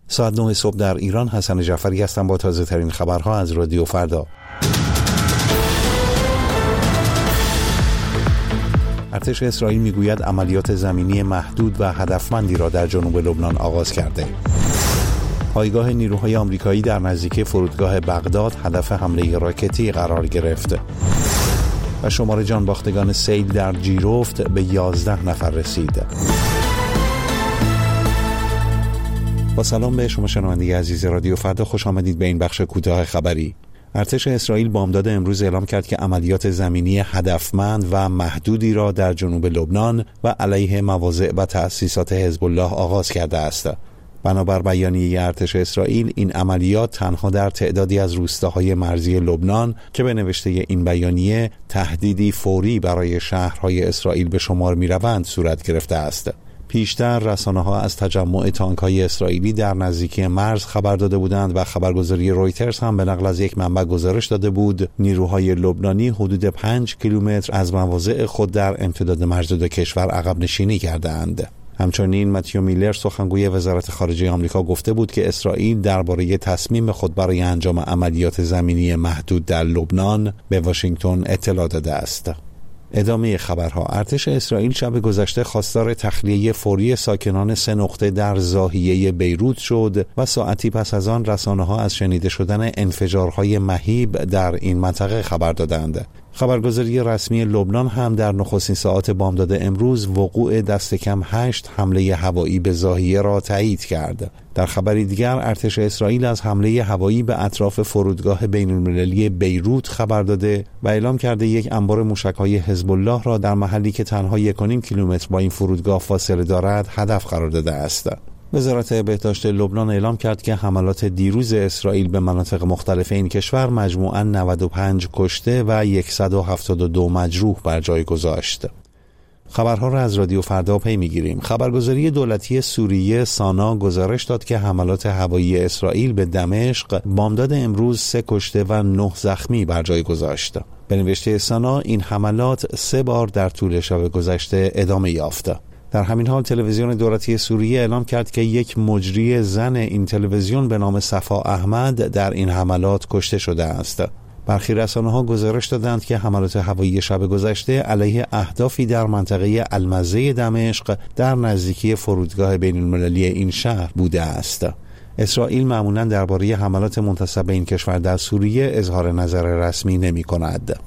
ساعت 9 صبح در ایران. حسن جعفری هستم با تازه ترین خبرها از رادیو فردا. ارتش اسرائیل میگوید عملیات زمینی محدود و هدفمندی را در جنوب لبنان آغاز کرده. پایگاه نیروهای آمریکایی در نزدیکی فرودگاه بغداد هدف حمله راکتی قرار گرفت. و شمار جانباختگان سیل در جیرفت به 11 نفر رسید. با سلام به شما شنونده عزیز رادیو فردا، خوش آمدید به این بخش کوتاه خبری. ارتش اسرائیل بامداد امروز اعلام کرد که عملیات زمینی هدفمند و محدودی را در جنوب لبنان و علیه مواضع و تأسیسات حزب الله آغاز کرده است. بنابر بیانیه ارتش اسرائیل، این عملیات تنها در تعدادی از روستاهای مرزی لبنان که به نوشته این بیانیه تهدیدی فوری برای شهرهای اسرائیل به شمار می‌روند صورت گرفته است. پیشتر رسانه‌ها از تجمع تانک‌های اسرائیلی در نزدیکی مرز خبر داده بودند و خبرگزاری رویترز هم به نقل از یک منبع گزارش داده بود نیروهای لبنانی حدود 5 کیلومتر از مواضع خود در امتداد مرز دو کشور عقب نشینی کردند. همچنین متیو میلر سخنگوی وزارت خارجه آمریکا گفته بود که اسرائیل درباره تصمیم خود برای انجام عملیات زمینی محدود در لبنان به واشنگتن اطلاع داده است. ادامه خبرها. ارتش اسرائیل شب گذشته خواستار تخلیه فوری ساکنان 3 نقطه در ضاحیه بیروت شد و ساعتی پس از آن رسانه‌ها از شنیده شدن انفجارهای مهیب در این منطقه خبر دادند. خبرگزاری رسمی لبنان هم در نخستین ساعات بامداد امروز وقوع دست کم 8 حمله هوایی به ضاحیه را تایید کرد. در خبری دیگر ارتش اسرائیل از حمله هوایی به اطراف فرودگاه بین‌المللی بیروت خبر داده و اعلام کرده یک انبار موشک‌های حزب الله را در محلی که تنها 1.5 کیلومتر با این فرودگاه فاصله دارد هدف قرار داده است. وزارت بهداشت لبنان اعلام کرد که حملات دیروز اسرائیل به مناطق مختلف این کشور مجموعاً 95 کشته و 172 مجروح بر جای گذاشت. خبرها را از رادیو فردا پی می‌گیریم. خبرگزاری دولتی سوریه سانا گزارش داد که حملات هوایی اسرائیل به دمشق بامداد امروز 3 کشته و 9 زخمی بر جای گذاشت. به نوشته سانا این حملات 3 بار در طول شب گذشته ادامه یافت. در همین حال تلویزیون دولتی سوریه اعلام کرد که یک مجری زن این تلویزیون به نام صفا احمد در این حملات کشته شده است. برخی رسانه‌ها گزارش دادند که حملات هوایی شب گذشته علیه اهدافی در منطقه المزه دمشق در نزدیکی فرودگاه بین‌المللی این شهر بوده است. اسرائیل معمولاً درباره حملات منتسب به این کشور در سوریه اظهار نظر رسمی نمی‌کند.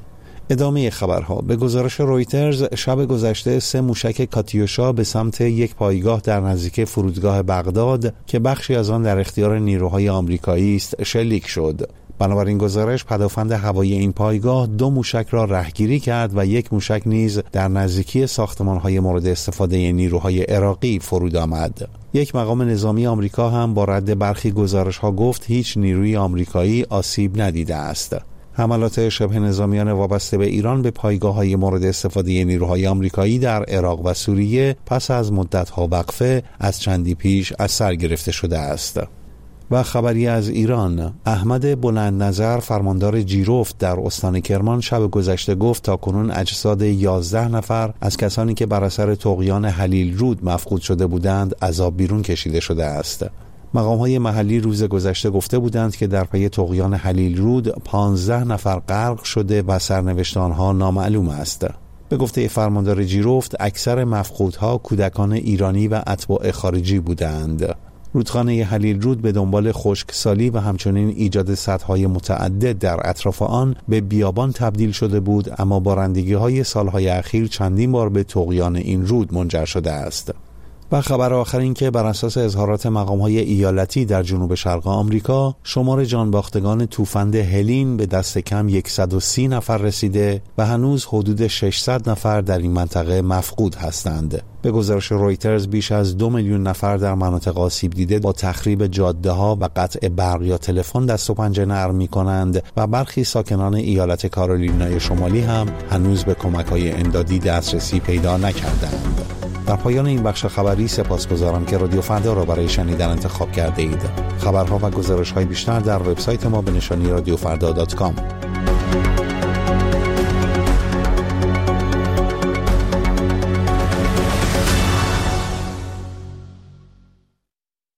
ادامه خبرها. به گزارش رویترز شب گذشته 3 موشک کاتیوشا به سمت یک پایگاه در نزدیکی فرودگاه بغداد که بخشی از آن در اختیار نیروهای آمریکایی است شلیک شد. بنابراین گزارش پدافند هوایی این پایگاه 2 موشک را رهگیری کرد و 1 موشک نیز در نزدیکی ساختمان‌های مورد استفاده نیروهای عراقی فرود آمد. یک مقام نظامی آمریکا هم با رد برخی گزارش‌ها گفت هیچ نیروی آمریکایی آسیب ندیده است. حملات شبه نظامیان وابسته به ایران به پایگاه‌های مورد استفاده نیروهای آمریکایی در عراق و سوریه پس از مدت‌ها وقفه از چندی پیش از سر گرفته شده است. و خبری از ایران. احمد بلندنظر فرماندار جیرفت در استان کرمان شب گذشته گفت تاکنون اجساد 11 نفر از کسانی که بر اثر طغیان هلیل رود مفقود شده بودند از آب بیرون کشیده شده است. مقام‌های محلی روز گذشته گفته بودند که در پی طغیان هلیل رود 15 نفر غرق شده و سرنوشت آنها نامعلوم است. به گفته فرماندار جیرفت اکثر مفقودها کودکان ایرانی و اتباع خارجی بودند. رودخانه هلیل رود به دنبال خشکسالی و همچنین ایجاد سدهای متعدد در اطراف آن به بیابان تبدیل شده بود، اما بارندگی‌های سالهای اخیر چندین بار به طغیان این رود منجر شده است. و خبر آخر این که بر اساس اظهارات مقام‌های ایالتی در جنوب شرق آمریکا شمار جانباختگان توفند هلین به دست کم 130 نفر رسیده و هنوز حدود 600 نفر در این منطقه مفقود هستند. به گزارش رویترز بیش از 2 میلیون نفر در مناطق آسیب دیده با تخریب جاده‌ها و قطع برق یا تلفن دست و پنجه نرم می‌کنند و برخی ساکنان ایالت کارولینای شمالی هم هنوز به کمک‌های امدادی دسترسی پیدا نکردند. در پایان این بخش خبری سپاسگزارم که رادیو فردا را برای شنیدن انتخاب کرده اید. خبرها و گزارش‌های بیشتر در وبسایت ما به نشانی radiofrda.com.